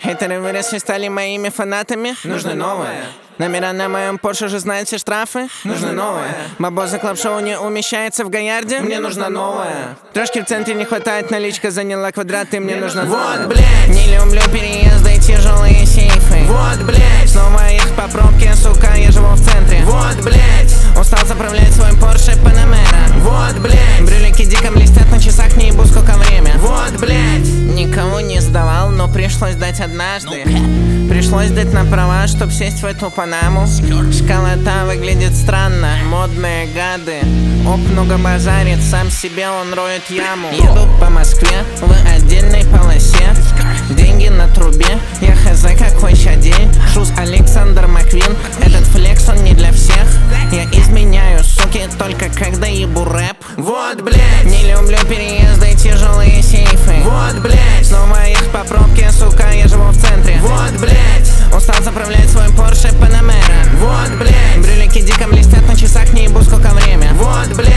Хейтеры выросли, стали моими фанатами. Нужно новое. Номера на моем Порше уже знают все штрафы. Нужно новое. Бабоза клаб-шоу не умещается в Гаярде. Мне нужно новое. Трошки в центре не хватает, наличка заняла квадраты. Мне нужно вот, блять. Не люблю переезды и тяжелые сейфы. Вот, блять. Снова их по пробке, сука, я живу в центре. Вот, блять. Устал заправлять свой Порше Панамера. Вот, блять. Брюлики дико блестят на часах, не ебу сколько время. Вот, блять. Никого не сдавал, но пришлось дать однажды. Пришлось дать на права, чтоб сесть в эту Панаму. Школота выглядит странно, модные гады. Оп, много базарит, сам себе он роет яму. Еду по Москве в отдельной полосе. Деньги на трубе, я хз какой ща день. Шуз Александр Маквин, этот флекс он не для всех. Я изменяю, суки, только когда ебу рэп. Вот, блять. Не люблю переезды и тяжелые сейфы. Вот, блять. Снова их по пробке, сука, я живу в центре. Вот, блять. Устал заправлять свой Порше Панамера. Вот, блять. Брюлики дико блестят на часах, не ебу сколько время. Вот, блять.